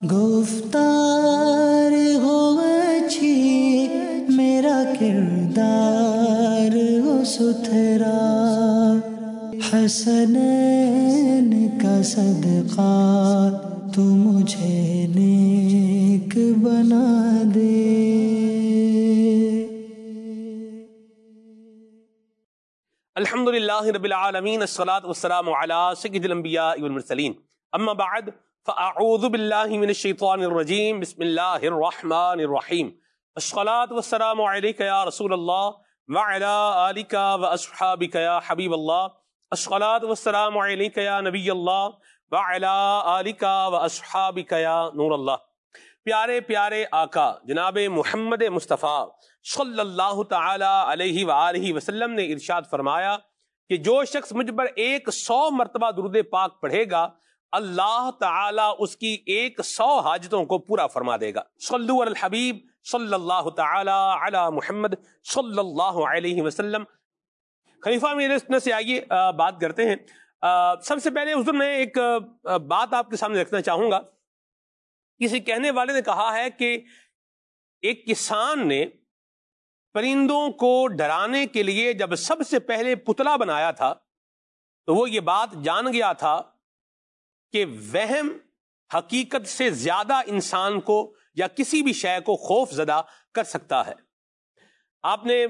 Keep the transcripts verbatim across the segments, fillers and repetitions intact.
گفتار ہو اچھی میرا کردار ہو ستھرا، حسنین کا صدقہ تو مجھے نیک بنا دے۔ الحمد للہ رب العالمین، الصلاۃ والسلام علی سید الانبیاء والمرسلین، اما بعد فاعوذ باللہ من الشیطان الرجیم، بسم اللہ الرحمن الرحیم، الصلاۃ والسلام علیک یا رسول اللہ وعلی آلک واصحابک یا حبیب اللہ، الصلاۃ والسلام علیک یا نبی اللہ وعلی آلک واصحابک یا نور اللہ۔ پیارے پیارے آقا جناب محمد مصطفیٰ صلی اللہ تعالی علیہ وآلہ وسلم نے ارشاد فرمایا کہ جو شخص مجھ پر ایک سو مرتبہ درود پاک پڑھے گا، اللہ تعالی اس کی ایک سو حاجتوں کو پورا فرما دے گا۔ صلو علی الحبیب صلی اللہ تعالی علی محمد صلی اللہ علیہ وسلم۔ خلیفہ میرے سنت سے آئیے بات کرتے ہیں۔ سب سے پہلے حضور میں ایک بات آپ کے سامنے رکھنا چاہوں گا۔ کسی کہنے والے نے کہا ہے کہ ایک کسان نے پرندوں کو ڈرانے کے لیے جب سب سے پہلے پتلا بنایا تھا تو وہ یہ بات جان گیا تھا کہ وہم حقیقت سے زیادہ انسان کو یا کسی بھی شے کو خوف زدہ کر سکتا ہے۔ آپ نے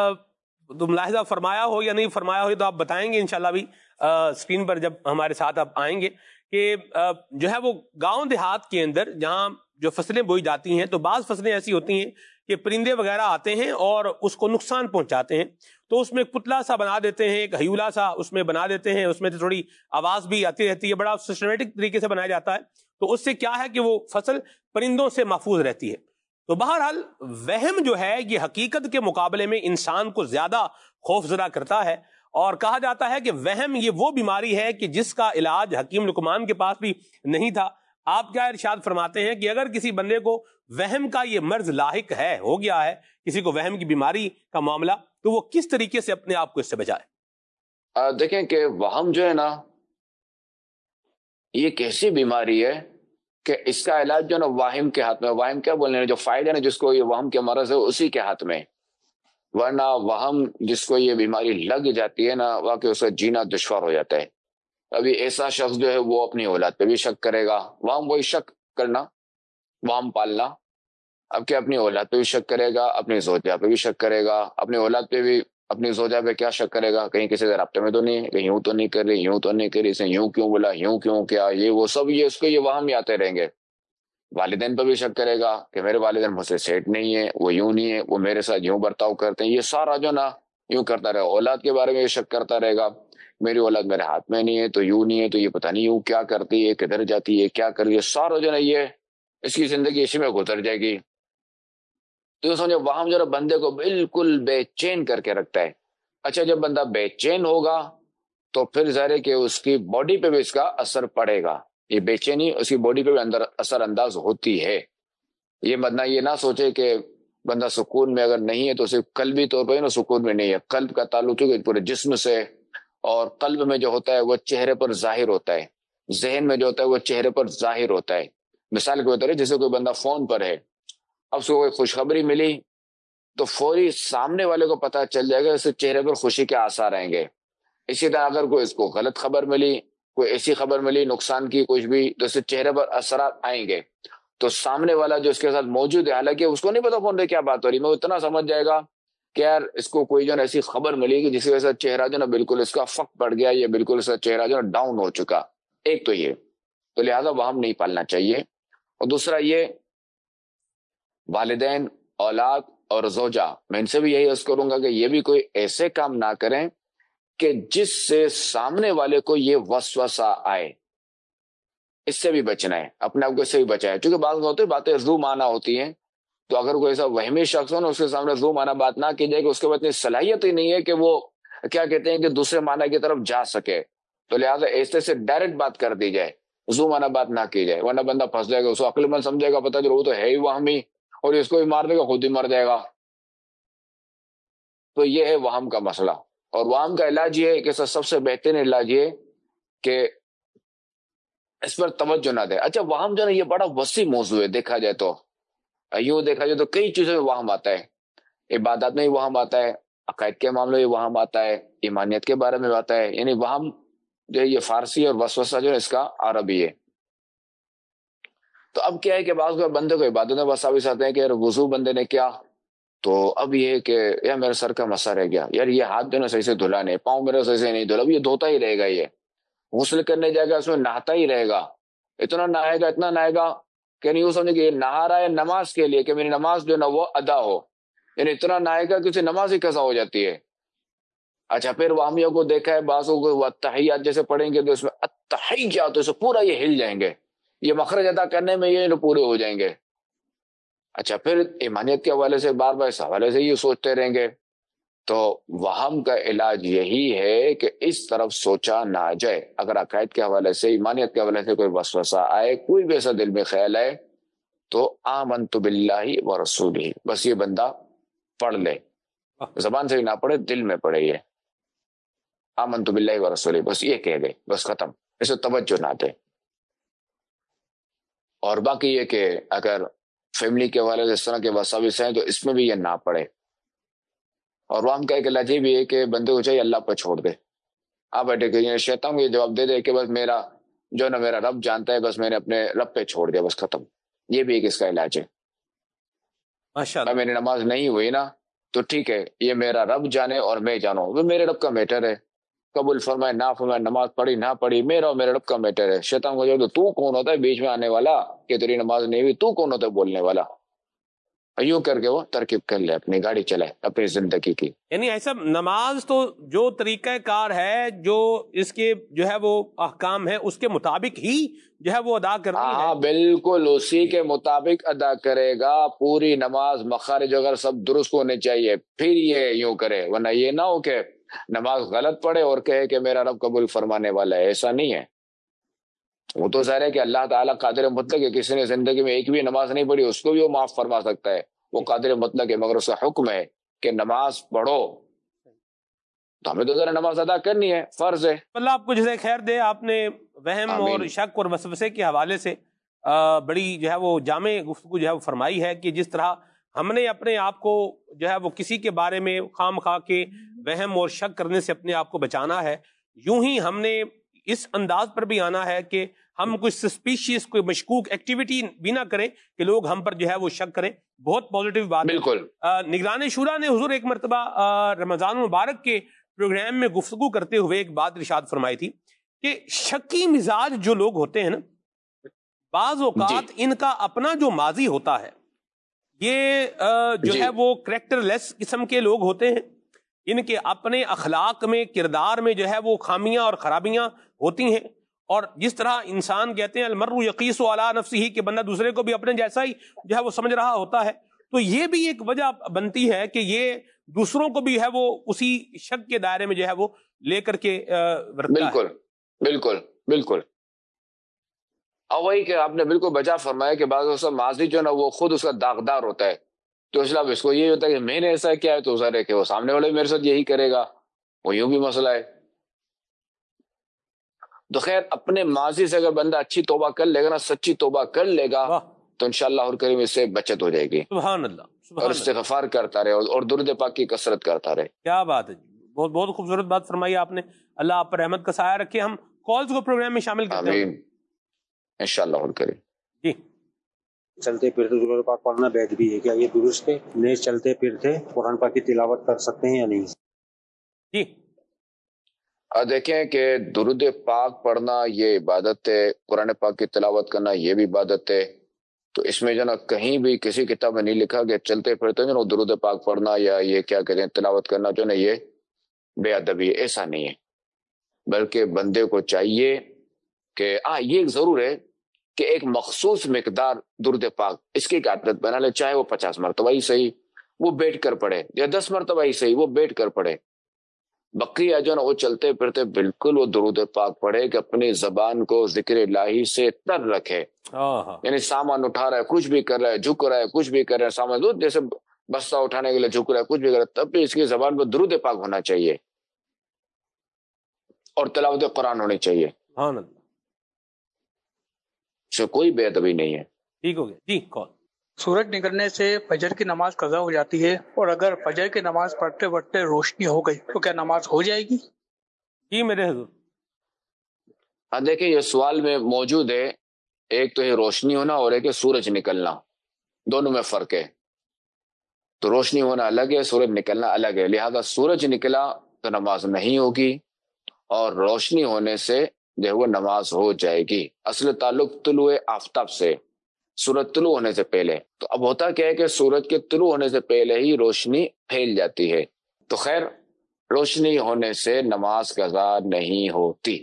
تو ملاحظہ فرمایا ہو یا نہیں فرمایا ہو تو آپ بتائیں گے انشاءاللہ بھی اسکرین پر جب ہمارے ساتھ آپ آئیں گے کہ جو ہے وہ گاؤں دیہات کے اندر جہاں جو فصلیں بوئی جاتی ہیں تو بعض فصلیں ایسی ہوتی ہیں کہ پرندے وغیرہ آتے ہیں اور اس کو نقصان پہنچاتے ہیں، تو اس میں ایک پتلا سا بنا دیتے ہیں، ایک ہیولا سا اس میں بنا دیتے ہیں، اس میں سے تھوڑی آواز بھی آتی رہتی ہے، بڑا سسٹمیٹک طریقے سے بنایا جاتا ہے، تو اس سے کیا ہے کہ وہ فصل پرندوں سے محفوظ رہتی ہے۔ تو بہرحال وہم جو ہے یہ حقیقت کے مقابلے میں انسان کو زیادہ خوف زدہ کرتا ہے، اور کہا جاتا ہے کہ وہم یہ وہ بیماری ہے کہ جس کا علاج حکیم لقمان کے پاس بھی نہیں تھا۔ آپ کیا ارشاد فرماتے ہیں کہ اگر کسی بندے کو وہم کا یہ مرض لاحق ہے، ہو گیا ہے کسی کو وہم کی بیماری کا معاملہ، تو وہ کس طریقے سے اپنے آپ کو اس سے بچائے؟ دیکھیں کہ وہم جو ہے نا یہ کیسی بیماری ہے کہ اس کا علاج جو ہے نا واہم کے ہاتھ میں، واہم کیا بولنے ہیں جو فائدہ ہے نا جس کو یہ وہم کے مرض ہے اسی کے ہاتھ میں، ورنہ وہم جس کو یہ بیماری لگ جاتی ہے نا واقعی اس کا جینا دشوار ہو جاتا ہے۔ ابھی ایسا شخص جو ہے وہ اپنی اولاد پہ بھی شک کرے گا، وہم وہی شک کرنا، وہم پالنا، اب کہ اپنی اولاد پہ بھی شک کرے گا، اپنی زوجہ پہ بھی شک کرے گا، اپنی اولاد پہ بھی اپنی زوجہ پہ کیا شک کرے گا، کہیں کسی سے رابطے میں تو نہیں ہے، کہیں یوں تو نہیں کر رہی، یوں تو نہیں کر رہی، اسے یوں کیوں بولا، یوں کیوں کیا، یہ وہ سب یہ اس کو یہ وہم ہی آتے رہیں گے۔ والدین پہ بھی شک کرے گا کہ میرے والدین مجھ سے سیٹ نہیں ہے، وہ یوں نہیں ہے، وہ میرے ساتھ یوں برتاؤ کرتے ہیں، یہ سارا جو نا یوں کرتا رہے گا۔ اولاد کے بارے میں یہ شک کرتا رہے گا، میری اولاد میرے ہاتھ میں نہیں ہے تو یوں نہیں ہے، تو یہ پتہ نہیں یوں کیا کرتی ہے، کدھر جاتی ہے، کیا کر رہی ہے، سارا جو نا یہ اس کی زندگی اسی میں گزر جائے گی۔ تو یہ سمجھو وہم جو نا بندے کو بالکل بے چین کر کے رکھتا ہے۔ اچھا جب بندہ بے چین ہوگا تو پھر ظاہر ہے کہ اس کی باڈی پہ بھی اس کا اثر پڑے گا، یہ بے چینی اس کی باڈی پہ بھی اندر اثر انداز ہوتی ہے۔ یہ بندہ یہ نہ سوچے کہ بندہ سکون میں اگر نہیں ہے تو صرف قلبی طور پہ نا سکون میں نہیں ہے، قلب کا تعلق ہے پورے جسم سے، اور قلب میں جو ہوتا ہے وہ چہرے پر ظاہر ہوتا ہے، ذہن میں جو ہوتا ہے وہ چہرے پر ظاہر ہوتا ہے۔ مثال کے طور پر جیسے کوئی بندہ فون پر ہے، اب اس کو کوئی خوشخبری ملی تو فوری سامنے والے کو پتہ چل جائے گا، اس سے چہرے پر خوشی کے آثار آئیں گے۔ اسی طرح اگر کوئی اس کو غلط خبر ملی، کوئی ایسی خبر ملی نقصان کی کچھ بھی، تو اس سے چہرے پر اثرات آئیں گے، تو سامنے والا جو اس کے ساتھ موجود ہے حالانکہ اس کو نہیں پتا فون پہ کیا بات ہو رہی، میں اتنا سمجھ جائے گا کہ یار اس کو کوئی جو نا ایسی خبر ملی کہ جس کی وجہ سے چہرہ جو نا بالکل اس کا فق پڑ گیا، یہ بالکل اس کا چہرہ جو نا ڈاؤن ہو چکا۔ ایک تو یہ تو لہٰذا وہم نہیں پالنا چاہیے، اور دوسرا یہ والدین، اولاد اور زوجہ، میں ان سے بھی یہی عرض کروں گا کہ یہ بھی کوئی ایسے کام نہ کریں کہ جس سے سامنے والے کو یہ وسوسہ آئے، اس سے بھی بچنا ہے، اپنے آپ کو اس سے بھی بچائے، کیونکہ بعض ہوتے باتیں زو معنی ہوتی ہیں، تو اگر کوئی ایسا وہمی شخص ہو نا اس کے سامنے زو معنی بات نہ کی جائے کہ اس کے بعد اتنی صلاحیت ہی نہیں ہے کہ وہ کیا کہتے ہیں کہ دوسرے معنی کی طرف جا سکے، تو لہٰذا ایسے سے ڈائریکٹ بات کر دی جائے، زو معنی بات نہ کی جائے، ورنہ بندہ پھنس جائے گا، اس کو عقل مند سمجھے گا، پتہ چلو وہ تو ہے ہی وہمی اور اس کو بھی مار دے گا، خود ہی مر جائے گا۔ تو یہ ہے وہم کا مسئلہ، اور وہم کا علاج یہ ہے کہ سب سے بہترین علاج یہ کہ اس پر توجہ نہ دے. اچھا وہم جو ہے یہ بڑا وسیع موضوع ہے, دیکھا جائے تو یوں دیکھا جائے تو کئی چیزوں میں وہم آتا ہے. عبادات میں بھی وہم آتا ہے, عقائد کے معاملے میں وہم آتا ہے, ایمانیت کے بارے میں آتا ہے. یعنی وہم جو ہے یہ فارسی اور وسوسہ جو ہے اس کا عربی ہے. تو اب کیا ہے کہ بعض بندے کو عبادت میں وساوس آتے ہیں کہ یار وضو بندے نے کیا تو اب یہ کہ یار میرے سر کا مسا رہ گیا, یار یہ ہاتھ جو ہے صحیح سے دھلا نہیں, پاؤں میرے صحیح سے نہیں دھلا, اب یہ دھوتا ہی رہے گا, یہ غسل کرنے جائے گا اس میں نہاتا ہی رہے گا, اتنا نہائے گا اتنا نہائے گا کہ نہیں, وہ سمجھے کہ یہ نہا رہا ہے نماز کے لیے کہ میری نماز جو ہے نا وہ ادا ہو, یعنی اتنا نہائے گا کہ اسے نماز ہی قضا ہو جاتی ہے. اچھا پھر وامیوں کو دیکھا ہے بعضوں کو وہ تحیات جیسے پڑھیں گے تو اس میں التحیات تو پورا یہ ہل جائیں گے, یہ مخرج ادا کرنے میں یہ پورے ہو جائیں گے. اچھا پھر ایمانیت کے حوالے سے بار بار اس حوالے سے یہ سوچتے رہیں گے. تو وہم کا علاج یہی ہے کہ اس طرف سوچا نہ جائے. اگر عقائد کے حوالے سے ایمانیت کے حوالے سے کوئی وسوسہ آئے, کوئی بھی ایسا دل میں خیال آئے تو آمنت باللہ و رسولہ, بس یہ بندہ پڑھ لے, زبان سے ہی نہ پڑھے دل میں پڑھے, یہ آمنت باللہ و رسولہ بس یہ کہہ دے, بس ختم, اسے توجہ نہ دے. اور باقی یہ کہ اگر فیملی کے حوالے سے اس طرح کے وساوس ہیں تو اس میں بھی یہ نہ پڑے. اور وہ ہم کا ایک علاج یہ بھی ہے کہ بندے کو چاہیے اللہ پر چھوڑ دے. آپ بیٹھے کہ شیطان کو یہ جواب دے دے کہ بس میرا جو نا میرا رب جانتا ہے, بس میں نے اپنے رب پہ چھوڑ دیا, بس ختم. یہ بھی ایک اس کا علاج ہے. ماشاءاللہ میری نماز نہیں ہوئی نا تو ٹھیک ہے, یہ میرا رب جانے اور میں جانوں, وہ میرے رب کا میٹر ہے, قبول فرمائے نہ فرمائے, نماز پڑھی نہ پڑھی, میرا اور میرے رب کا میٹر ہے. شیطان کو جو تو کون ہوتا ہے بیچ میں آنے والا کہ تیری نماز نہیں ہوئی, تو کون ہوتا ہے بولنے والا. یوں کر کے وہ ترکیب کر لے, اپنی گاڑی چلائے اپنی زندگی کی. یعنی ایسا نماز تو جو طریقہ کار ہے, جو اس کے جو ہے وہ احکام ہے اس کے مطابق ہی جو ہے وہ ادا کرنی ہے. ہاں بالکل اسی کے مطابق ادا کرے گا. پوری نماز مخارج اگر سب درست ہونے چاہیے پھر یہ یوں کرے, ورنہ یہ نہ ہو کہ نماز غلط پڑھے اور کہے کہ میرا رب قبول فرمانے والا ہے. ایسا نہیں ہے. وہ تو ظاہر ہے کہ اللہ تعالیٰ قادر مطلق ہے, کسی نے زندگی میں ایک بھی نماز نہیں پڑھی اس کو بھی وہ معاف فرما سکتا ہے, وہ قادر مطلق ہے, مگر اس کا حکم ہے کہ نماز پڑھو. تو ہمیں تو ذرا نماز ادا کرنی ہے, فرض ہے. اللہ آپ کو جزائے خیر دے. آپ نے وہم اور شک اور وسوسے کے حوالے سے بڑی جو ہے وہ جامع گفتگو جو ہے وہ فرمائی ہے کہ جس طرح ہم نے اپنے آپ کو جو ہے وہ کسی کے بارے میں خام خواہ کے وہم اور شک کرنے سے اپنے آپ کو بچانا ہے, یوں ہی ہم نے اس انداز پر بھی آنا ہے کہ ہم کوئی سسپیشیس کوئی مشکوک ایکٹیویٹی بھی نہ کریں کہ لوگ ہم پر جو ہے وہ شک کریں. بہت پازیٹیو بات. بالکل. نگران شورا نے حضور ایک مرتبہ رمضان المبارک کے پروگرام میں گفتگو کرتے ہوئے ایک بات ارشاد فرمائی تھی کہ شکی مزاج جو لوگ ہوتے ہیں نا, بعض اوقات جی. ان کا اپنا جو ماضی ہوتا ہے یہ جو جی. ہے وہ کریکٹر لیس قسم کے لوگ ہوتے ہیں. ان کے اپنے اخلاق میں کردار میں جو ہے وہ خامیاں اور خرابیاں ہوتی ہیں. اور جس طرح انسان کہتے ہیں المرء یقیس علی نفسہ کہ بندہ دوسرے کو بھی اپنے جیسا ہی جو ہے وہ سمجھ رہا ہوتا ہے, تو یہ بھی ایک وجہ بنتی ہے کہ یہ دوسروں کو بھی ہے وہ اسی شک کے دائرے میں جو ہے وہ لے کر کے بالکل بالکل بالکل. اور وہی کہ آپ نے بالکل بجا فرمایا کہ بعض اوقات ماضی جو ہے نا وہ خود اس کا داغدار ہوتا ہے, تو اس لیے اس کو یہ ہوتا ہے کہ میں نے ایسا کیا ہے تو ظاہر ہے کہ وہ سامنے والے میرے ساتھ یہی کرے گا, وہ یوں بھی مسئلہ ہے. تو خیر اپنے ماضی سے اگر بندہ اچھی توبہ کر لے گا نا, سچی توبہ کر لے گا, تو انشاءاللہ اور کریم اس سے بچت ہو جائے گی. سبحان اللہ, اور استغفار کرتا رہے اور درود پاک کی کثرت کرتا رہے. کیا بات ہے, بہت بہت خوبصورت بات فرمائی آپ نے. اللہ آپ پر رحمت کا سایہ رکھے. ہم کالز کو پروگرام میں شامل کرتے ہیں آمین انشاءاللہ اور کریم. جی چلتے پھرتے درود پاک پڑھنا بیت بھی ہے, کیا یہ درست ہے؟ نہیں چلتے پھرتے قرآن پاک کی تلاوت کر سکتے ہیں یا نہیں؟ جی دیکھیں کہ درود پاک پڑھنا یہ عبادت ہے, قرآن پاک کی تلاوت کرنا یہ بھی عبادت ہے. تو اس میں جو نا کہیں بھی کسی کتاب میں نہیں لکھا کہ چلتے پھرتے جو نا درود پاک پڑھنا یا یہ کیا کہتے ہیں تلاوت کرنا جو نا یہ بے ادبی ہے, ایسا نہیں ہے. بلکہ بندے کو چاہیے کہ ہاں یہ ضرور ہے کہ ایک مخصوص مقدار درود پاک اس کی عادت بنا لے, چاہے وہ پچاس مرتبہ ہی صحیح وہ بیٹھ کر پڑھے, یا دس مرتبہ ہی صحیح وہ بیٹھ کر پڑھے. بقی جو نا وہ چلتے پھرتے بالکل وہ درود پاک پڑھے کہ اپنی زبان کو ذکر الہی سے تر رکھے. یعنی سامان اٹھا رہا ہے, کچھ بھی کر رہا ہے, جھک رہا ہے, کچھ بھی کر رہا ہے, سامان جیسے بستہ اٹھانے کے لیے جھک رہا ہے, کچھ بھی کر رہا ہے, تب بھی اس کی زبان پر درود پاک ہونا چاہیے اور تلاوت قرآن ہونی چاہیے. سے کوئی بے ادبی نہیں ہے. ٹھیک ہو گیا جی. کال. سورج نکلنے سے فجر کی نماز قضا ہو جاتی ہے، اور اگر فجر کی نماز پڑھتے پڑھتے روشنی ہو گئی تو کیا نماز ہو جائے گی؟ جی میرے حضور. ہاں دیکھیں یہ سوال میں موجود ہے، ایک تو یہ روشنی ہونا اور ایک ہے سورج نکلنا، دونوں میں فرق ہے. تو روشنی ہونا الگ ہے، سورج نکلنا الگ ہے. لہذا سورج نکلا تو نماز نہیں ہوگی، اور روشنی ہونے سے جو ہے وہ نماز ہو جائے گی. اصل تعلق طلوع آفتاب سے، سورج طلوع ہونے سے پہلے. تو اب ہوتا کیا ہے کہ سورج کے طلوع ہونے سے پہلے ہی روشنی پھیل جاتی ہے. تو خیر روشنی ہونے سے نماز قضا نہیں ہوتی.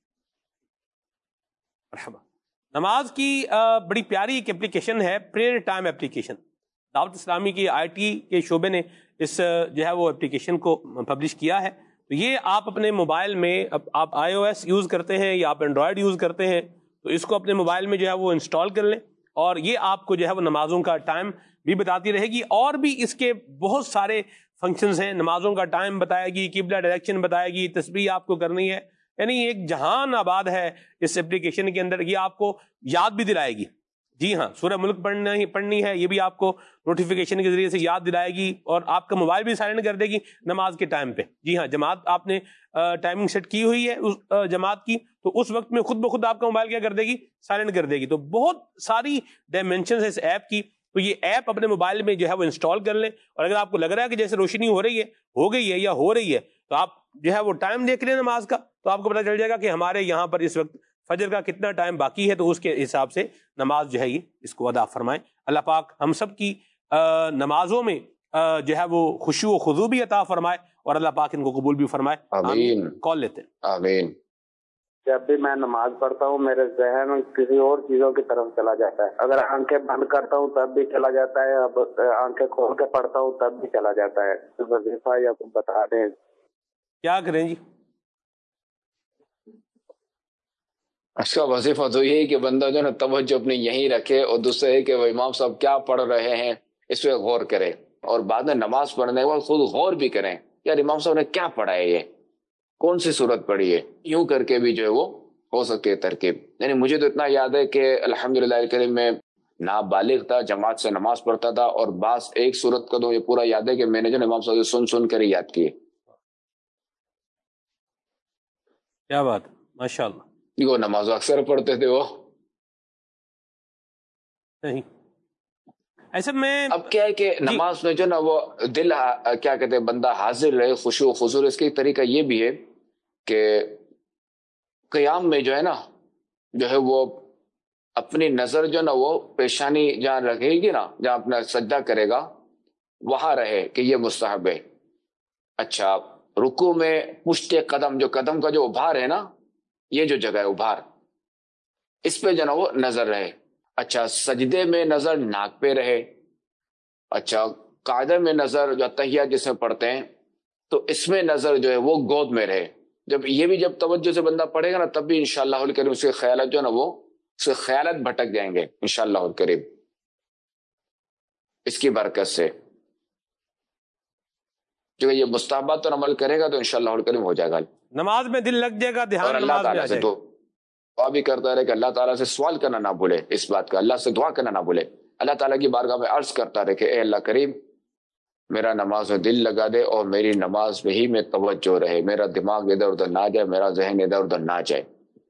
مرحبا. نماز کی بڑی پیاری ایک اپلیکیشن ہے، پریئر ٹائم اپلیکیشن. دعوت اسلامی کی آئی ٹی کے شعبے نے اس جو ہے وہ اپلیکیشن کو پبلش کیا ہے. تو یہ آپ اپنے موبائل میں، آپ آئی او ایس یوز کرتے ہیں یا آپ اینڈرائڈ یوز کرتے ہیں، تو اس کو اپنے موبائل میں جو ہے وہ انسٹال کر لیں، اور یہ آپ کو جو ہے وہ نمازوں کا ٹائم بھی بتاتی رہے گی. اور بھی اس کے بہت سارے فنکشنز ہیں. نمازوں کا ٹائم بتائے گی، قبلہ ڈائریکشن بتائے گی، تسبیح آپ کو کرنی ہے. یعنی ایک جہان آباد ہے اس اپلیکیشن کے اندر. یہ آپ کو یاد بھی دلائے گی. جی ہاں، سورہ ملک پڑھنا ہی پڑھنی ہے، یہ بھی آپ کو نوٹیفیکیشن کے ذریعے سے یاد دلائے گی، اور آپ کا موبائل بھی سائلنٹ کر دے گی نماز کے ٹائم پہ. جی ہاں، جماعت آپ نے ٹائمنگ سیٹ کی ہوئی ہے اس جماعت کی، تو اس وقت میں خود بخود آپ کا موبائل کیا کر دے گی، سائلنٹ کر دے گی. تو بہت ساری ڈائمینشنز ہیں اس ایپ کی. تو یہ ایپ اپنے موبائل میں جو ہے وہ انسٹال کر لیں، اور اگر آپ کو لگ رہا ہے کہ جیسے روشنی ہو رہی ہے، ہو گئی ہے یا ہو رہی ہے، تو آپ جو ہے وہ ٹائم دیکھ لیں نماز کا، تو آپ کو پتہ چل جائے گا کہ ہمارے یہاں پر اس وقت فجر کا کتنا ٹائم باقی ہے. تو اس کے حساب سے نماز جو ہے یہ اس کو ادا فرمائیں. اللہ پاک ہم سب کی نمازوں میں جو ہے وہ خشوع و خضوع بھی عطا فرمائے، اور اللہ پاک ان کو قبول بھی فرمائے. آمین. کال لیتے ہیں. آمین. جب بھی میں نماز پڑھتا ہوں میرے ذہن کسی اور چیزوں کی طرف چلا جاتا ہے. اگر آنکھیں بند کرتا ہوں تب بھی چلا جاتا ہے، اب آنکھیں کھول کے پڑھتا ہوں تب بھی چلا جاتا ہے. وظیفہ یا کچھ بتا دیں. کیا کریں جی؟ اس کا وظیفہ تو یہی کہ بندہ جو ہے نا توجہ اپنی یہیں رکھے، اور دوسرے ہے کہ وہ امام صاحب کیا پڑھ رہے ہیں اس پہ غور کرے، اور بعد میں نماز پڑھنے کے بعد خود غور بھی کریں یار امام صاحب نے کیا پڑھا ہے، یہ کون سی صورت پڑھی ہے. یوں کر کے بھی جو ہے وہ ہو سکتی ہے ترکیب. یعنی مجھے تو اتنا یاد ہے کہ الحمدللہ الکریم میں نابالغ تھا، جماعت سے نماز پڑھتا تھا، اور بعض ایک صورت کا تو یہ پورا یاد ہے کہ میں نے جو امام صاحب سن سن کر ہی یاد کی. کیا بات، ماشاء اللہ. وہ نماز اکثر پڑھتے تھے وہ. نہیں ایسے میں اب کیا ہے کہ نماز میں جو نا وہ دل کیا کہتے ہیں بندہ حاضر رہے، خشوع و خضوع. اس کا ایک طریقہ یہ بھی ہے کہ قیام میں جو ہے نا جو ہے وہ اپنی نظر جو نا وہ پیشانی جہاں رکھے گی نا، جہاں اپنا سجدہ کرے گا وہاں رہے، کہ یہ مستحب ہے. اچھا رکوع میں پشت قدم، جو قدم کا جو ابھار ہے نا، یہ جو جگہ ہے ابھار، اس پہ جو نا وہ نظر رہے. اچھا سجدے میں نظر ناک پہ رہے. اچھا قاعدہ میں نظر جو تحیہ جس میں پڑھتے ہیں تو اس میں نظر جو ہے وہ گود میں رہے. جب یہ بھی جب توجہ سے بندہ پڑھے گا نا تب بھی انشاءاللہ الکریم اس کے خیالات جو ہے نا وہ اس کے خیالات بھٹک جائیں گے انشاءاللہ الکریم اس کی برکت سے. کیونکہ یہ مستحبات پر عمل کرے گا تو انشاءاللہ الکریم ہو جائے گا. نماز میں دل لگ جائے گا، اور دھیان اللہ نماز میں آ تعالیٰ سے جائے گا. دعا بھی کرتا رہے کہ اللہ تعالیٰ سے سوال کرنا نہ بھولے، اس بات کا اللہ سے دعا کرنا نہ بھولے. اللہ تعالیٰ کی بارگاہ میں عرض کرتا رہے کہ اے اللہ کریم میرا نماز میں دل لگا دے، اور میری نماز میں ہی میں توجہ رہے، میرا دماغ ادھر ادھر نہ جائے، میرا ذہن ادھر ادھر نہ جائے.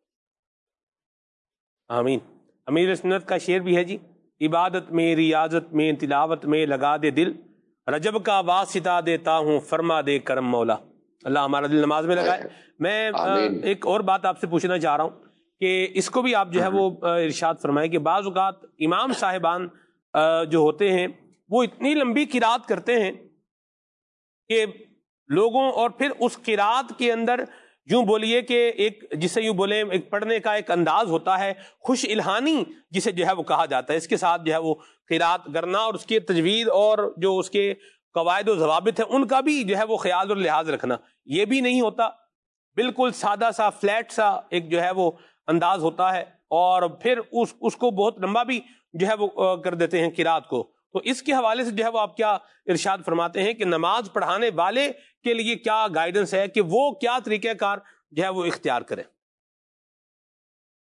آمین. امیر سنت کا شعر بھی ہے جی، عبادت میں ریاضت میں تلاوت میں لگا دے دل، رجب کا واسطہ دیتا ہوں فرما دے کرم مولا. اللہ ہمارا دل نماز میں لگائے. میں ایک اور بات آپ سے پوچھنا چاہ رہا ہوں کہ اس کو بھی آپ جو ہے وہ ارشاد فرمائیں کہ بعض اوقات امام صاحبان جو ہوتے ہیں وہ اتنی لمبی قرات کرتے ہیں کہ لوگوں، اور پھر اس قرات کے اندر یوں بولیے کہ ایک جسے یوں بولیں ایک پڑھنے کا ایک انداز ہوتا ہے خوش الہانی جسے جو ہے وہ کہا جاتا ہے، اس کے ساتھ جو ہے وہ قرات کرنا اور اس کے تجوید اور جو اس کے قواعد و ضوابط ہیں ان کا بھی جو ہے وہ خیال اور لحاظ رکھنا، یہ بھی نہیں ہوتا. بالکل سادہ سا فلیٹ سا ایک جو ہے وہ انداز ہوتا ہے، اور پھر اس اس کو بہت لمبا بھی جو ہے وہ کر دیتے ہیں قرات کو. تو اس کے حوالے سے جو ہے وہ آپ کیا ارشاد فرماتے ہیں کہ نماز پڑھانے والے کے لیے کیا گائیڈنس ہے کہ وہ کیا طریقہ کار جو ہے وہ اختیار کریں؟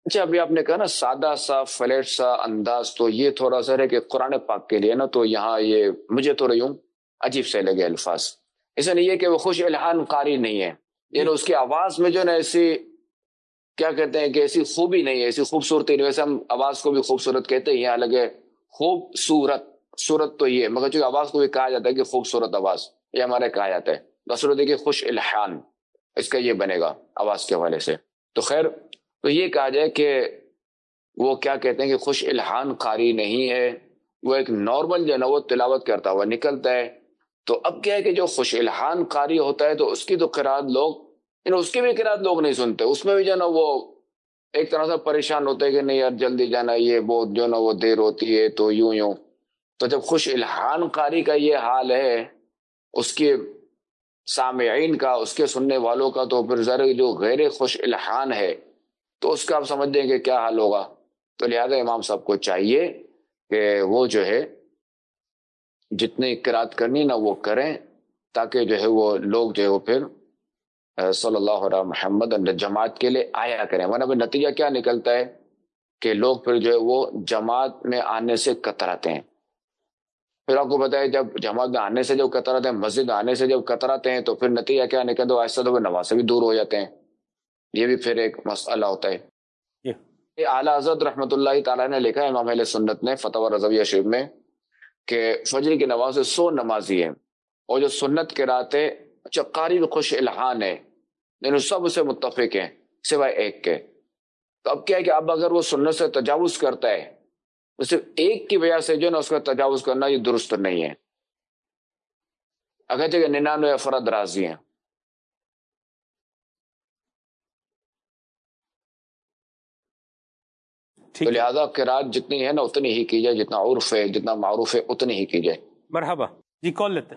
اچھا ابھی آپ نے کہا نا سادہ سا فلیٹ سا انداز، تو یہ تھوڑا سا ہے کہ قرآن پاک کے لیے نا تو یہاں یہ مجھے تھوڑا یوں عجیب سے لگے الفاظ. ایسا نہیں ہے کہ وہ خوش الحان قاری نہیں ہے، یعنی اس کی آواز میں جو نا ایسی کیا کہتے ہیں کہ ایسی خوبی نہیں ہے، ایسی خوبصورتی نہیں. ویسے ہم آواز کو بھی خوبصورت کہتے ہیں، یہاں لگے خوبصورت، صورت تو یہ، مگر جو آواز کو بھی کہا جاتا ہے کہ خوبصورت آواز، یہ ہمارے کہا جاتا ہے. بصورت ہے کہ خوش الحان، اس کا یہ بنے گا آواز کے حوالے سے. تو خیر، تو یہ کہا جائے کہ وہ کیا کہتے ہیں کہ خوش الحان قاری نہیں ہے، وہ ایک نارمل جو ہے نا وہ تلاوت کرتا ہوا نکلتا ہے. تو اب کیا ہے کہ جو خوش الحان قاری ہوتا ہے تو اس کی تو قرات لوگ، یعنی اس کی بھی قرات لوگ نہیں سنتے، اس میں بھی جو ہے نا وہ ایک طرح سے پریشان ہوتے ہیں کہ نہیں یار جلدی جانا، یہ بہت جو ہے نا وہ دیر ہوتی ہے، تو یوں یوں. تو جب خوش الحان قاری کا یہ حال ہے اس کے سامعین کا، اس کے سننے والوں کا، تو پھر ذرا جو غیر خوش الحان ہے تو اس کا آپ سمجھ دیں کہ کیا حال ہوگا. تو لہذا امام صاحب کو چاہیے کہ وہ جو ہے جتنی قرات کرنی نا وہ کریں، تاکہ جو ہے وہ لوگ جو ہے وہ پھر صلی اللہ علیہ محمد جماعت کے لیے آیا کریں. ورنہ پھر نتیجہ کیا نکلتا ہے کہ لوگ پھر جو ہے وہ جماعت میں آنے سے کتراتے ہیں. پھر آپ کو بتائے جب جماعت میں آنے سے جب کتراتے ہیں، مسجد آنے سے جب کتراتے ہیں، تو پھر نتیجہ کیا نکلتا ہے، آہستہ تو نماز سے بھی دور ہو جاتے ہیں. یہ بھی پھر ایک مسئلہ ہوتا ہے. یہ اعلیٰ حضرت رحمۃ اللہ تعالیٰ نے لکھا ہے امام اہل سنت نے فتاوی رضویہ شریف میں کہ فجر کی نماز سے سو نمازی ہیں، اور جو سنت کے رات ہے اچھا قاری خوش الحان ہے، لیکن سب اسے متفق ہیں سوائے ایک کے. تو اب کیا ہے کہ اب اگر وہ سنت سے تجاوز کرتا ہے تو صرف ایک کی وجہ سے جو نا اس کا تجاوز کرنا یہ درست نہیں ہے، اگرچہ کہ ننانوے افراد راضی ہیں. تو لہذا قرات جتنی ہے نا اتنی ہی کی جائے، جتنا عرف ہے جتنا معروف ہے اتنی ہی کی جائے. مرحبا جی، کال لیتے ہیں.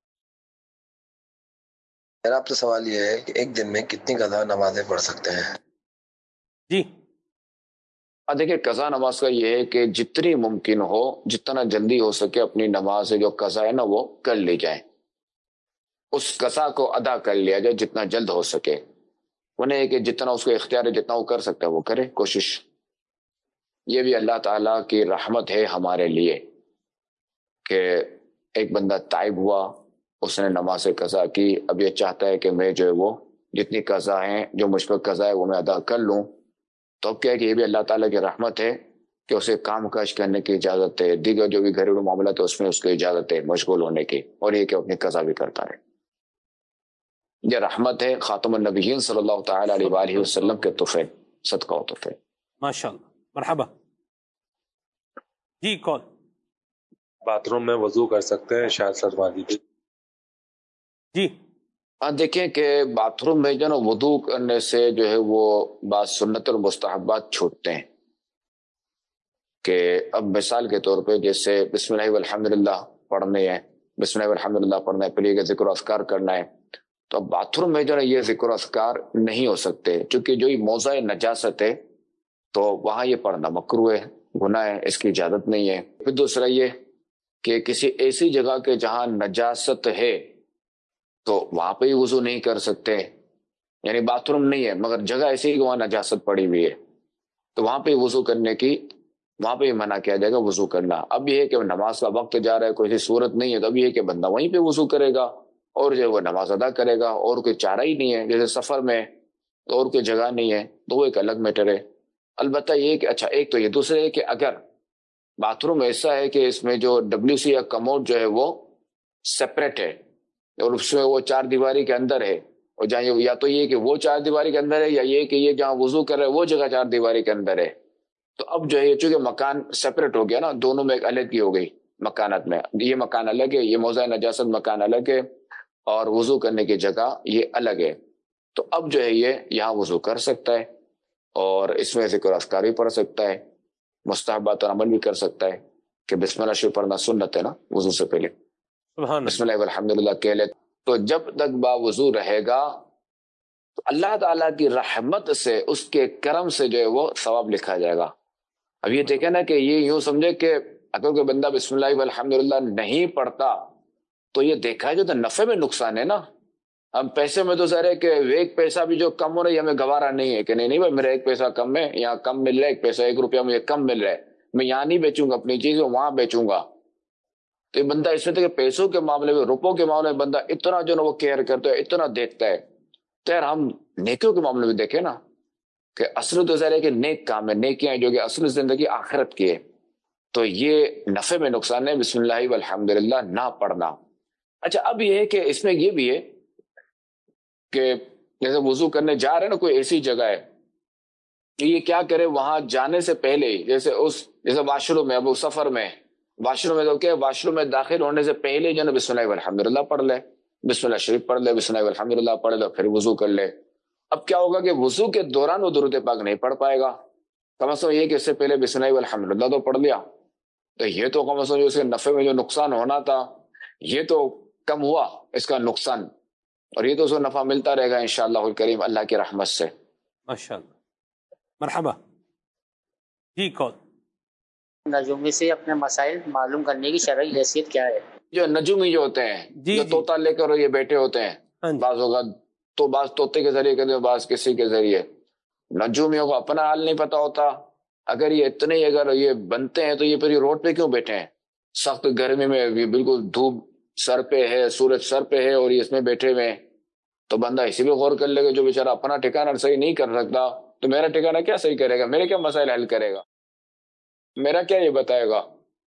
میرا آپ سے سوال یہ ہے کہ ایک دن میں کتنی قضا نمازیں پڑھ سکتے ہیں؟ جی دیکھیں قضا نماز کا یہ ہے کہ جتنی ممکن ہو، جتنا جلدی ہو سکے اپنی نماز جو قضا ہے نا وہ کر لی جائے، اس قضا کو ادا کر لیا جائے جتنا جلد ہو سکے. انہیں کہ جتنا اس کو اختیار ہے جتنا وہ کر سکتا ہے وہ کرے کوشش. یہ بھی اللہ تعالیٰ کی رحمت ہے ہمارے لیے کہ ایک بندہ تائب ہوا، اس نے نماز قضا کی، اب یہ چاہتا ہے کہ میں جو ہے وہ جتنی قضا ہیں جو مجھ پر قضا ہے وہ میں ادا کر لوں. تو اب کیا ہے کہ یہ بھی اللہ تعالیٰ کی رحمت ہے کہ اسے کام کاج کرنے کی اجازت ہے، دیگر جو بھی گھریلو معاملات ہے اس میں اس کو اجازت ہے مشغول ہونے کی، اور یہ کہ اپنی قضا بھی کرتا رہے. یہ رحمت ہے خاتم النبیین صلی اللہ تعالی علیہ وآلہ وسلم کے تحفے، صدقہ و تحفے. ماشاءاللہ. مرحبا جی، کال. باتھ روم میں وضو کر سکتے ہیں شاید فرما دیجیے. جی ہاں دیکھیں کہ باتھ روم میں جو نا وضو کرنے سے جو ہے وہ بعض سنت اور مستحبات چھوٹتے ہیں. کہ اب مثال کے طور پہ جیسے بسم اللہ والحمدللہ پڑھنے ہیں، بسم اللہ والحمدللہ پڑھنا ہے، پھر یہ ذکر و اذکار کرنا ہے، تو اب باتھ روم میں جو ہے یہ ذکر و اذکار نہیں ہو سکتے، چونکہ جو یہ موضع نجاست ہے تو وہاں یہ پڑھنا مکروہ ہے، گناہ ہے، اس کی اجازت نہیں ہے. پھر دوسرا یہ کہ کسی ایسی جگہ کے جہاں نجاست ہے تو وہاں پہ ہی وضو نہیں کر سکتے، یعنی باتھ روم نہیں ہے مگر جگہ ایسی کہ وہاں نجاست پڑی ہوئی ہے، تو وہاں پہ وضو کرنے کی وہاں پہ منع کیا جائے گا وضو کرنا. اب یہ ہے کہ نماز کا وقت جا رہا ہے، کوئی صورت نہیں ہے، تو اب یہ ہے کہ بندہ وہیں پہ وضو کرے گا اور جو ہے وہ نماز ادا کرے گا، اور کوئی چارہ ہی نہیں ہے. جیسے سفر میں اور کوئی جگہ نہیں ہے تو وہ ایک الگ میٹر ہے. البتہ یہ کہ اچھا ایک تو یہ، دوسرے ہے کہ اگر باتھ روم ایسا ہے کہ اس میں جو ڈبلیو سی یا کموڈ جو ہے وہ سپریٹ ہے اور اس میں وہ چار دیواری کے اندر ہے، اور جہاں یا تو یہ کہ وہ چار دیواری کے اندر ہے یا یہ کہ یہ جہاں وضو کر رہے وہ جگہ چار دیواری کے اندر ہے، تو اب جو ہے چونکہ مکان سپریٹ ہو گیا نا، دونوں میں ایک الگ کی ہو گئی مکانات میں، یہ مکان الگ ہے، یہ موضع نجاست مکان الگ ہے، اور وضو کرنے کی جگہ یہ الگ ہے. تو اب جو ہے یہ یہاں وضو کر سکتا ہے اور اس میں ذکر اذکار بھی پڑھ سکتا ہے، مستحبات اور عمل بھی کر سکتا ہے کہ بسم اللہ شروع پڑھنا سنت ہے نا وضو سے پہلے، بسم اللہ والحمدللہ کہہ لے. تو جب تک با وضو رہے گا تو اللہ تعالیٰ کی رحمت سے، اس کے کرم سے جو ہے وہ ثواب لکھا جائے گا. اب یہ دیکھیں نا کہ یہ یوں سمجھے کہ اگر کوئی بندہ بسم اللہ والحمدللہ نہیں پڑھتا تو یہ دیکھا ہے جو تو نفع میں نقصان ہے نا، ہم پیسے میں تو ظاہر ہے کہ ایک پیسہ بھی جو کم ہو رہا ہے ہمیں گوارا نہیں ہے کہ نہیں نہیں بھائی میرا ایک پیسہ کم ہے، یہاں کم مل رہا ہے، ایک پیسہ ایک روپیہ مجھے کم مل رہا ہے، میں یہاں نہیں بیچوں گا اپنی چیز، وہاں بیچوں گا. تو یہ بندہ اس میں کہ پیسوں کے معاملے میں، روپوں کے معاملے میں بندہ اتنا جو نا وہ کیئر کرتا ہے، اتنا دیکھتا ہے. تو یار ہم نیکیوں کے معاملے میں دیکھیں نا کہ اصل تو ظاہر ہے کہ نیک کام ہے، نیکیاں ہیں جو کہ اصل زندگی آخرت کی ہے. تو یہ نفع میں نقصان ہے بسم اللہ والحمد للہ نہ پڑھنا. اچھا اب یہ ہے کہ اس میں یہ بھی ہے کہ جیسے وضو کرنے جا رہے ہیں نا، کوئی ایسی جگہ ہے کہ یہ کیا کرے وہاں جانے سے پہلے ہی، جیسے اس جیسے واش روم میں، اب وہ سفر میں واش روم میں تو کیا واش روم میں داخل ہونے سے پہلے جو ہے نا بسم اللہ والحمد للہ پڑھ لے، بسم اللہ شریف پڑھ لے، بسم اللہ والحمد للہ پڑھ لے، پھر وضو کر لے. اب کیا ہوگا کہ وضو کے دوران وہ درود پاک نہیں پڑھ پائے گا. کم از کم یہ کہ اس سے پہلے بسم اللہ والحمد للہ تو پڑھ لیا، تو یہ تو کم از کم جو اس کے نفع میں جو نقصان ہونا تھا یہ تو کم ہوا اس کا نقصان، اور یہ تو اس کو نفع ملتا رہے گا انشاءاللہ الکریم اللہ کی رحمت سے. ماشاءاللہ. مرحبا. جی کون؟ نجومی سے اپنے مسائل معلوم کرنے کی شرعی حیثیت کیا ہے؟ جو نجومی جو ہوتے ہیں جی جو جی. طوطا لے کر یہ بیٹھے ہوتے ہیں، ہاں جی. بعض اوقات تو بعض طوطے کے ذریعے کرتے ہیں، بعض کسی کے ذریعے. نجومیوں کو اپنا حال نہیں پتا ہوتا. اگر یہ اتنے اگر یہ بنتے ہیں تو یہ پھر یہ روڈ پہ کیوں بیٹھے ہیں؟ سخت گرمی میں یہ بالکل دھوپ سر پہ ہے، سورج سر پہ ہے، اور یہ اس میں بیٹھے ہوئے ہیں. تو بندہ اسی پہ غور کر لے گا. جو بیچارہ اپنا ٹھکانہ صحیح نہیں کر سکتا تو میرا ٹھکانہ کیا صحیح کرے گا؟ میرے کیا مسائل حل کرے گا؟ میرا کیا یہ بتائے گا؟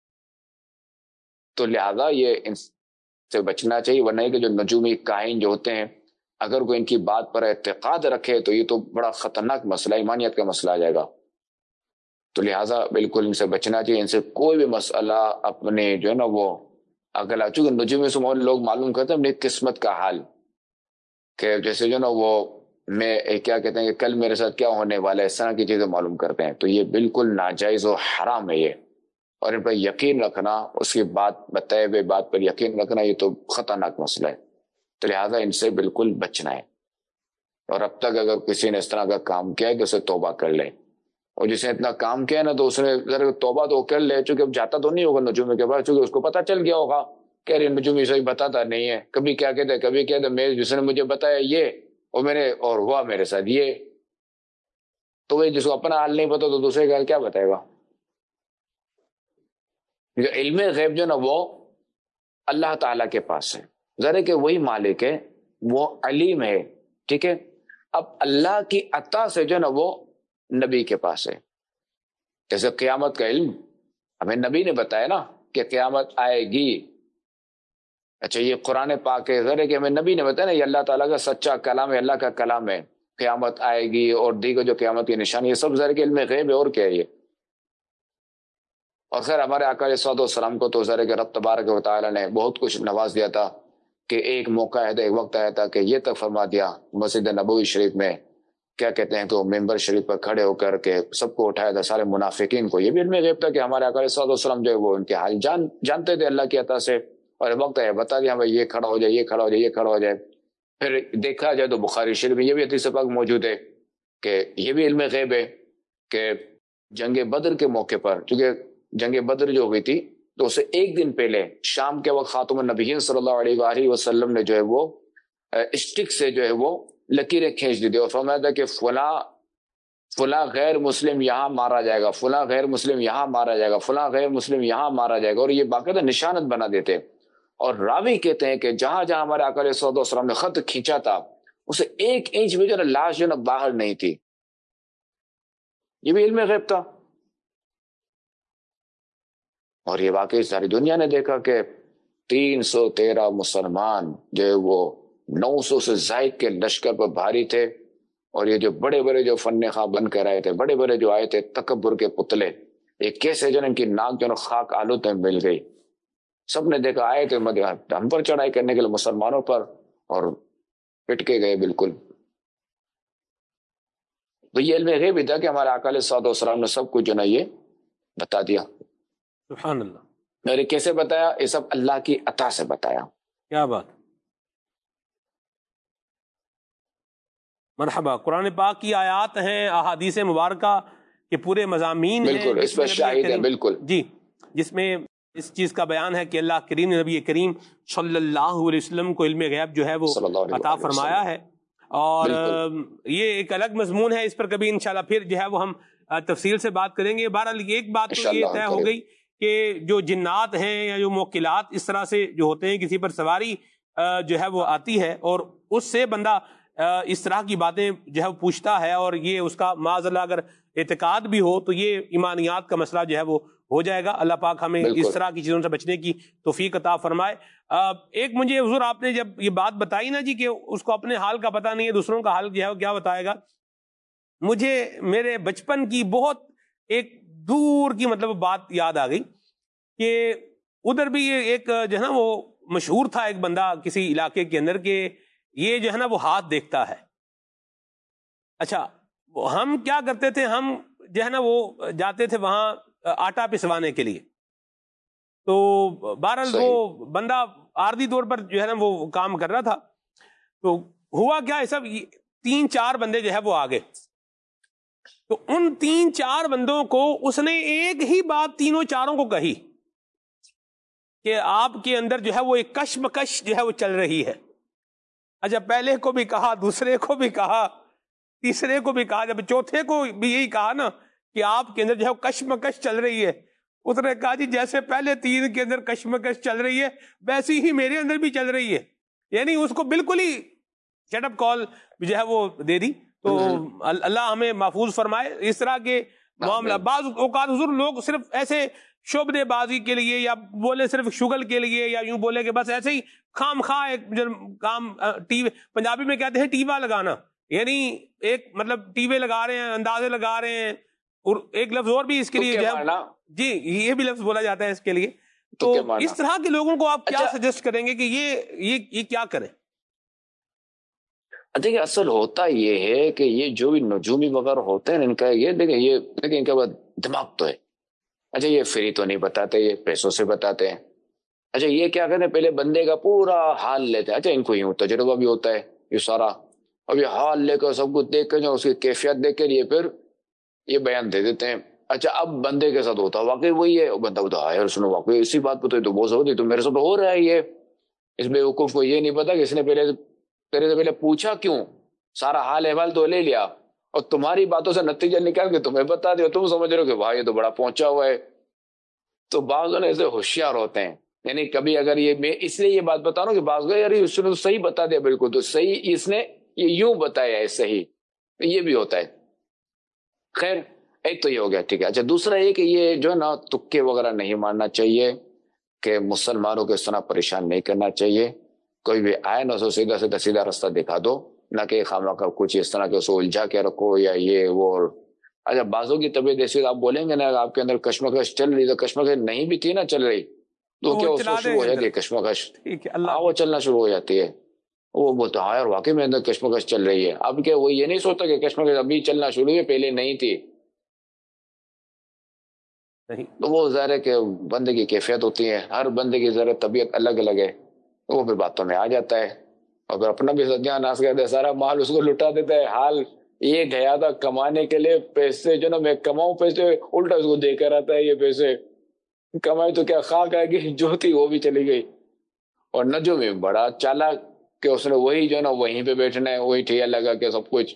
تو لہذا یہ ان سے بچنا چاہیے. ورنہ کہ جو نجومی کاہن جو ہوتے ہیں اگر کوئی ان کی بات پر اعتقاد رکھے تو یہ تو بڑا خطرناک مسئلہ، ایمانیت کا مسئلہ آ جائے گا. تو لہٰذا بالکل ان سے بچنا چاہیے. ان سے کوئی بھی مسئلہ اپنے جو ہے نا وہ اگر چونکہ نجومی سے لوگ معلوم کرتے ہیں اپنی قسمت کا حال، کہ جیسے جو نا وہ میں کیا کہتے ہیں کہ کل میرے ساتھ کیا ہونے والا ہے، اس طرح کی چیزیں معلوم کرتے ہیں. تو یہ بالکل ناجائز و حرام ہے یہ، اور ان پر یقین رکھنا، اس کی بات بتائے ہوئے بات پر یقین رکھنا یہ تو خطرناک مسئلہ ہے. تو لہٰذا ان سے بالکل بچنا ہے. اور اب تک اگر کسی نے اس طرح کا کام کیا ہے تو اسے توبہ کر لے، اور جس نے اتنا کام کیا ہے نا تو اس نے ذرا توبہ تو کر لے. چونکہ اب جاتا تو نہیں ہوگا نجومی کے پاس، چونکہ اس کو پتہ چل گیا ہوگا کہ ارے نجومی صحیح بتاتا نہیں ہے، کبھی کیا کہتے ہیں کبھی کہتے میں جس نے مجھے بتایا یہ اور میں نے اور ہوا میرے ساتھ یہ. تو وہ جس کو اپنا حال نہیں پتا تو دوسرے کا حال کیا بتائے گا؟ جو علم غیب جو نا وہ اللہ تعالیٰ کے پاس ہے، ذرا کہ وہی مالک ہے، وہ علیم ہے. ٹھیک ہے. اب اللہ کی عطا سے جو نا وہ نبی کے پاس ہے. جیسے قیامت کا علم ہمیں نبی نے بتایا نا کہ قیامت آئے گی. اچھا یہ قرآن پاک ہے، ذرا کہ ہمیں نبی نے بتایا نا یہ اللہ تعالیٰ کا سچا کلام ہے، اللہ کا کلام ہے. قیامت آئے گی اور دیگر جو قیامت کی نشانی، یہ سب ذرا کہ علم غیب ہے. اور کیا ہے یہ؟ اور خیر ہمارے آقا علیہ الصلوۃ والسلام کو تو ذرا کہ رب تبارک و تعالیٰ نے بہت کچھ نواز دیا تھا، کہ ایک موقع آیا تھا، ایک وقت آیا تھا کہ یہ تک فرما دیا مسجد نبوی شریف میں، کیا کہتے ہیں تو ممبر شریف پر کھڑے ہو کر کے سب کو اٹھایا تھا، سارے منافقین کو. یہ بھی علم غیب تھا کہ ہمارے آقا علیہ الصلوۃ والسلام جو ہے وہ ان کے حال جان جانتے تھے اللہ کی عطا سے. اور وقت ہے بتا دیا بھائی یہ کھڑا ہو جائے، یہ کھڑا ہو جائے، یہ کھڑا ہو جائے. پھر دیکھا جائے تو بخاری شریف میں یہ بھی حدیث پاک موجود ہے کہ یہ بھی علم غیب ہے کہ جنگ بدر کے موقع پر، چونکہ جنگ بدر جو ہوئی تھی تو اسے ایک دن پہلے شام کے وقت خاتم النبیین صلی اللہ علیہ وآلہ وسلم نے جو ہے وہ اسٹک سے جو ہے وہ لکیریں کھینچ دی تھی اور فرمایا تھا کہ فلاں فلاں غیر مسلم یہاں مارا جائے گا، فلاں غیر مسلم یہاں مارا جائے گا، فلاں غیر مسلم یہاں مارا جائے گا. اور یہ باقاعدہ نشانت بنا دیتے. اور راوی کہتے ہیں کہ جہاں جہاں ہمارے آقا علیہ الصلوۃ والسلام نے خط کھینچا تھا اسے ایک انچ بھی جو ہے لاش جو ہے باہر نہیں تھی. یہ بھی علم غیب تھا. اور یہ واقعی ساری دنیا نے دیکھا کہ تین سو تیرہ مسلمان جو ہے وہ نو سو سے زائد کے لشکر پر بھاری تھے. اور یہ جو بڑے بڑے جو فن خواہ بن کر آئے تھے، بڑے بڑے جو آئے تھے تکبر کے پتلے، ایک کیسے جو ان کی ناک جو خاک آلود میں مل گئی. سب نے دیکھا آئے تھے ہم پر چڑھائی کرنے کے لیے مسلمانوں پر، اور پٹ کے گئے بالکل. تو یہ علم غیب تھا کہ ہمارے آقا علیہ الصلوۃ والسلام نے سب کچھ جو نا یہ بتا دیا. سبحان اللہ. میرے کیسے بتایا؟ یہ سب اللہ کی عطا سے بتایا. کیا بات. مرحبا. قرآن پاک کی آیات ہیں، احادیث مبارکہ کے پورے مضامین ہیں، بالکل اس پر شاہد ہے. بالکل جی، جس میں اس چیز کا بیان ہے کہ اللہ کریم نے نبی کریم صلی اللہ علیہ وسلم کو علم غیب جو ہے وہ عطا فرمایا ہے، اور یہ ایک الگ مضمون ہے، اس پر کبھی انشاءاللہ پھر جو ہے وہ ہم تفصیل سے بات کریں گے۔ بہرحال ایک بات تو یہ طے ہو گئی کہ جو جنات ہیں یا جو موکلات اس طرح سے جو ہوتے ہیں، کسی پر سواری جو ہے وہ آتی ہے اور اس سے بندہ اس طرح کی باتیں جو ہے وہ پوچھتا ہے، اور یہ اس کا معاذ اللہ اگر اعتقاد بھی ہو تو یہ ایمانیات کا مسئلہ جو ہے وہ ہو جائے گا۔ اللہ پاک ہمیں اس طرح کی چیزوں سے بچنے کی توفیق عطا فرمائے۔ ایک مجھے حضور آپ نے جب یہ بات بتائی نا جی کہ اس کو اپنے حال کا پتہ نہیں ہے، دوسروں کا حال جو ہے وہ کیا بتائے گا، مجھے میرے بچپن کی بہت ایک دور کی مطلب بات یاد آ گئی کہ ادھر بھی ایک جو ہے نا وہ مشہور تھا ایک بندہ کسی علاقے کے اندر کہ یہ جو ہے نا وہ ہاتھ دیکھتا ہے۔ اچھا ہم کیا کرتے تھے، ہم جو ہے نا وہ جاتے تھے وہاں آٹا پسوانے کے لیے، تو بہرحال وہ بندہ عارضی طور پر جو ہے نا وہ کام کر رہا تھا، تو ہوا کیا ہے سب تین چار بندے جو ہے وہ آگے، تو ان تین چار بندوں کو اس نے ایک ہی بات تینوں چاروں کو کہی کہ آپ کے اندر جو ہے وہ ایک کشمکش جو ہے وہ چل رہی ہے۔ اچھا پہلے کو بھی کہا، دوسرے کو بھی کہا، تیسرے کو بھی کہا، جب چوتھے کو بھی یہی کہا نا کہ آپ کے اندر جو ہے کشمکش چل رہی ہے، اس نے کہا جی جیسے پہلے تین کے اندر کشمکش چل رہی ہے ویسی ہی میرے اندر بھی چل رہی ہے، یعنی اس کو بالکل ہی شٹ اپ کال جو ہے وہ دے دی۔ تو اللہ ہمیں محفوظ فرمائے اس طرح کے معاملہ۔ بعض اوقات حضور لوگ صرف ایسے شعبدے بازی کے لیے یا بولے صرف شغل کے لیے یا یوں بولے کہ بس ایسے ہی خام خواہ ایک کام، ٹی وی پنجابی میں کہتے ہیں ٹیوا لگانا، یعنی ایک مطلب ٹیوے لگا رہے ہیں، اندازے لگا رہے ہیں، اور ایک لفظ اور بھی اس کے لیے جی یہ بھی لفظ بولا جاتا ہے اس کے لیے۔ تو اس طرح کے لوگوں کو آپ کیا سجیسٹ کریں گے کہ یہ یہ کیا کریں؟ دیکھیں اصل ہوتا یہ ہے کہ یہ جو بھی نجومی وغیرہ ہوتے ہیں ان کا یہ دیکھیں یہ دیکھیں ان کا دماغ تو ہے، اچھا یہ فری تو نہیں بتاتے، یہ پیسوں سے بتاتے ہیں۔ اچھا یہ کیا کرتے ہیں، پہلے بندے کا پورا حال لیتے ہیں، اچھا ان کو یوں تجربہ بھی ہوتا ہے یہ سارا، اب یہ حال لے کر سب کچھ دیکھ کر جو اس کی کیفیت دیکھ کر یہ پھر یہ بیان دے دیتے ہیں۔ اچھا اب بندے کے ساتھ ہوتا واقعی وہی ہے، بندہ بتا ہے سنو واقعی اسی بات پہ تو بہت ہوتی، تو میرے ساتھ ہو رہا ہے یہ، اس بیوقوف کو یہ نہیں پتا کہ اس نے پہلے تیرے سے پہلے پوچھا کیوں، سارا حال احوال تو لے لیا اور تمہاری باتوں سے نتیجہ نکال کے تمہیں بتا دیا، تم سمجھ رہے ہو کہ بھائی یہ تو بڑا پہنچا ہوا ہے۔ تو بعض ایسے ہوشیار ہوتے ہیں، یعنی کبھی اگر یہ میں اس لیے یہ بات بتا رہا ہوں کہ بعض یار اس نے تو صحیح بتا دیا، بالکل تو صحیح اس نے یہ یوں بتایا ہے صحیح، یہ بھی ہوتا ہے۔ خیر ایک تو یہ ہو گیا، ٹھیک ہے۔ اچھا دوسرا یہ کہ یہ جو ہے نا تکے وغیرہ نہیں مارنا چاہیے، کہ مسلمانوں کو اس طرح پریشان نہیں کرنا چاہیے، کوئی بھی آئے نا اسے سیدھا سیدھا سیدھا راستہ دکھا دو، نہ کہ خامہ کا کچھ اس طرح کے اسے الجھا کے رکھو یا یہ وہ۔ اچھا بازوں کی طبیعت ایسی آپ بولیں گے نا آپ کے اندر کشمکش چل رہی، تو کشمکش نہیں بھی تھی نا چل رہی تو کیا اس کو شروع ہو جاتی ہے کشمکش، ہاں وہ چلنا شروع ہو جاتی ہے، وہ بولتا ہاں یار واقعی میں اندر کشمکش چل رہی ہے۔ اب کیا وہ یہ نہیں سوچتا کہ کشمکش ابھی چلنا شروع ہوئی پہلے نہیں تھی، تو وہ ظاہر ہے کہ بندے کی کیفیت ہوتی ہے، ہر بندے کی ذرا طبیعت الگ الگ ہے، وہ پھر باتوں میں آ جاتا ہے۔ اگر اپنا بھی سجا ناس کرتا ہے، سارا مال اس کو لٹا دیتا ہے، حال یہ گیا تھا کمانے کے لیے پیسے جو نا میں کماؤں پیسے، الٹا اس کو دے کر آتا ہے یہ پیسے، کمائی تو کیا خاک آئے گی، جو تھی وہ بھی چلی گئی۔ اور نجو میں بڑا چالاک کہ اس نے وہی جو نا وہیں پہ بیٹھنا ہے، وہی ٹھیک لگا کے سب کچھ۔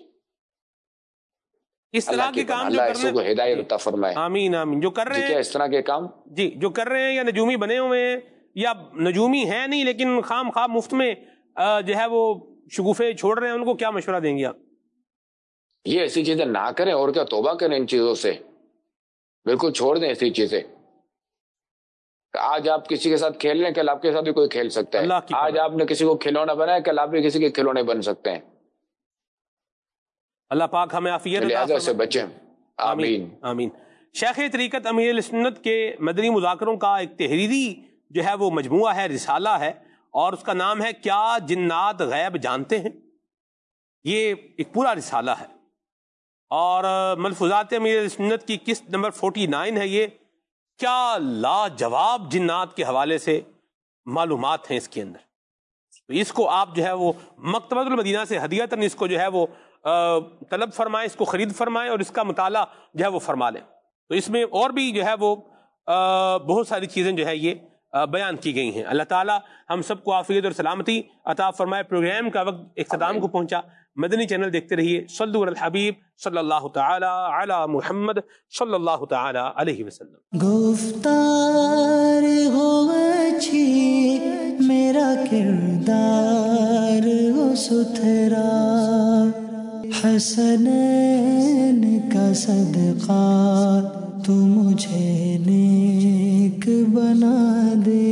اس طرح کے کام جو اللہ کر اس رہے کو ہدایت عطا فرمائے، آمین آمین، جو کر رہے ہیں اس طرح کے کام جی جو کر رہے ہیں یا نجومی بنے ہوئے ہیں یا نجومی ہیں نہیں لیکن خام خواہ مفت میں جو ہے وہ شگوفے چھوڑ رہے ہیں، ان کو کیا مشورہ دیں گے آپ؟ یہ ایسی چیزیں نہ کریں، اور کیا توبہ کریں ان چیزوں سے، بالکل چھوڑ دیں ایسی چیزیں۔ آج آپ کسی کے ساتھ کھیل رہے ہیں، کل آپ کے ساتھ بھی کوئی کھیل سکتا ہے، آج آپ نے کسی کو کھلونا بنایا، کل آپ بھی کسی کے کھلونے بن سکتے ہیں۔ اللہ پاک ہمیں عافیت عطا فرمائے، سے بچیں، آمین آمین۔ شیخ طریقت امیر السنت کے مدنی مذاکروں کا ایک تحریری جو ہے وہ مجموعہ ہے، رسالہ ہے، اور اس کا نام ہے کیا جنات غیب جانتے ہیں؟ یہ ایک پورا رسالہ ہے، اور ملفوظات امیر السنت کی قسط نمبر فورٹی نائن ہے یہ۔ کیا لاجواب جنات کے حوالے سے معلومات ہیں اس کے اندر، تو اس کو آپ جو ہے وہ مکتبۃ المدینہ سے ہدیۃً اس کو جو ہے وہ طلب فرمائیں، اس کو خرید فرمائیں اور اس کا مطالعہ جو ہے وہ فرما لیں۔ تو اس میں اور بھی جو ہے وہ بہت ساری چیزیں جو ہے یہ بیان کی گئی ہیں. اللہ تعالیٰ ہم سب کو عافیت اور سلامتی عطا فرمائے. پروگرام کا وقت اختتام کو پہنچا. مدنی چینل دیکھتے رہیے. صلو علی الحبیب صلی اللہ تعالی علی محمد صلی اللہ تعالی علیہ وسلم. گفتار ہو اچھی میرا کردار ہو ستھرا، حسنین کا صدقہ تو مجھے نیک بنا دے.